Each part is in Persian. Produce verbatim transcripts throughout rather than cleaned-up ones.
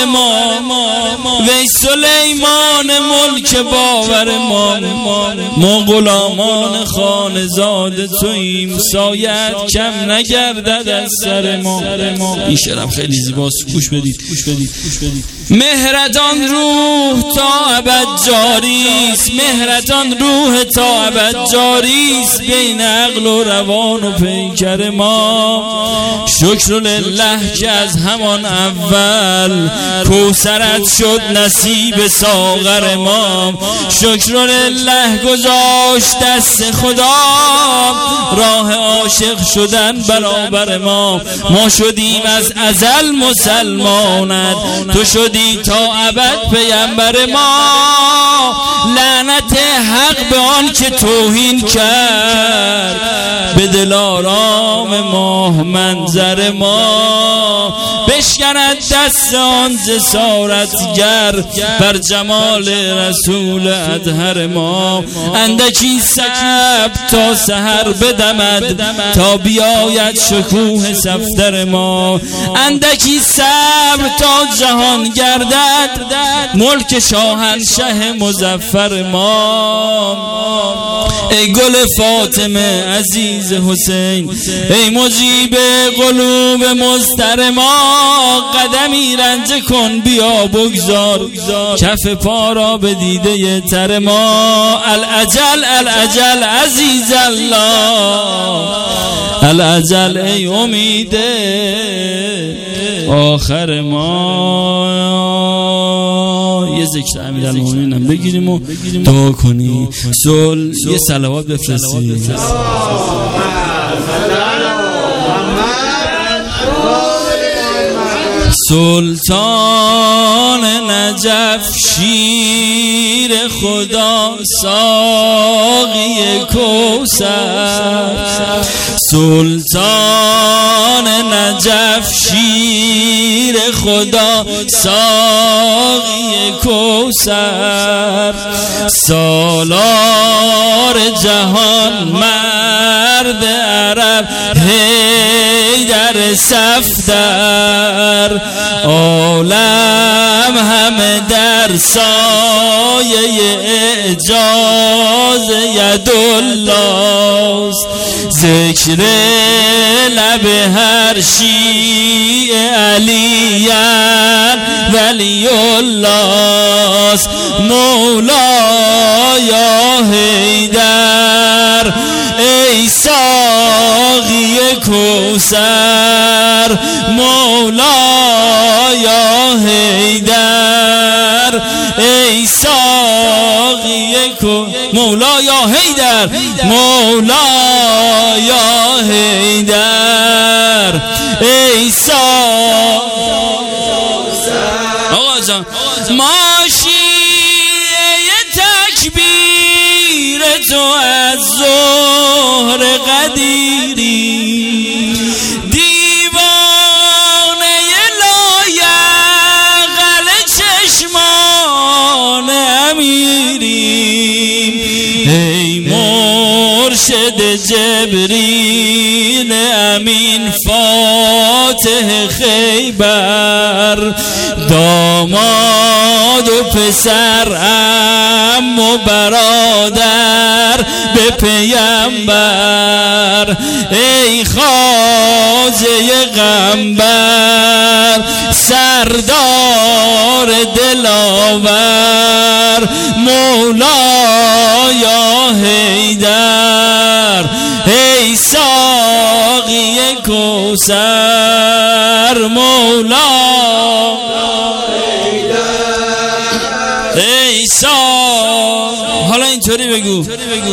ما وی سلیمان ملک باور ما ما غلامان خانزاده توییم سایت کم نگردد از سر ما. این شعرم خیلی زیباست، گوش بدید گوش بدید گوش بدید. مهرتان روح تا ابد جاری است، مهرتان روح تا ابد جاری است بین عقل و روان و پیکر ما. شکر لله که از همان اول کوثرت شد نصیب ساغر ما. شکر لله گذاشت دست خدا راه عاشق شدن برابر ما. ما شدیم از ازل مسلمانت، تو شدی تا ابد پیامبر ما. لعنت حق به آن که توهین کرد به دل آرام ماه منظر ما. بشکند دست آن جسارتگر بر جمال رسول اطهر ما. اندکی صبر تا سحر بدمد تا بیاید شکوه صفدر ما. اندکی صبر تا جهان گردد ملک شاهنشه مظفر ما. ای گل فاطمه عزیز حسین، ای مجیب قلوب مضطر ما. قدمی رنجه کن بیا بگذار کف پا را به دیده تر ما. الاجل الاجل عزیز الله، الاجل ای امید آخر ما. یه ذکر امیرالمومنین هم بگیریم و دعا کنیم. سل یه صلوات بفرستیم. سلطان نجف شیر خدا ساقی کوثر. سلطان نجف شیر خدا ساقی کوثر. سالار جهان مرد عرب حیدر صفدر. عالم همه در سایه اعجاز یدالله است. ذکر لب هر شیع علیان ولی الله است. مولا یا حیدر ای ساقی کوثر. مولا یا حیدر ای ساقی کو. مولا یا حیدر، مولا یا حیدر ای ساقی. آقا جان ماشیه تکبیر تو از ظهر قدیری. دیوانه لایقل چشمان امیری. ای مرشد جبریل امین فاتح خیبر. داماد و پسر عم و برادر به پیامبر. ای خواجه غنبر سردار دلاور. مولا یا حیدر ای ساقی کوثر. مولا ای ساقی. حالا اینطوری بگو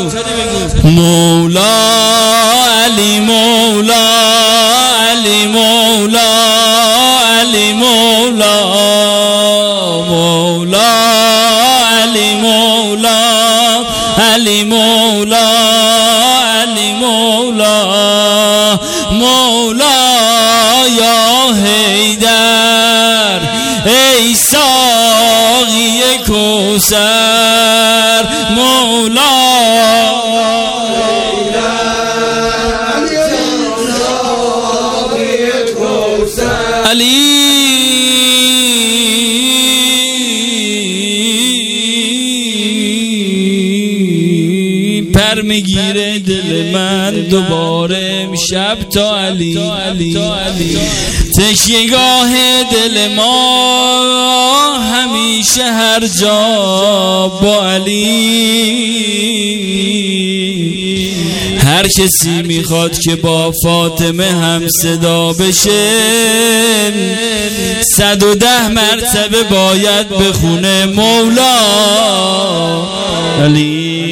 مولا علی، مولا علی، مولا علی، مولا مولا علی، مولا علی، مولا علی، مولا مولا یا حیدر ای ساقی کوثر. مولا پر میگیره دل من دوباره شب تا علی تکیهگاه دل ما همیشه هر جا با علی. هر کسی میخواد که با فاطمه هم صدا بشه صد و ده مرتبه باید بخونه مولا علی.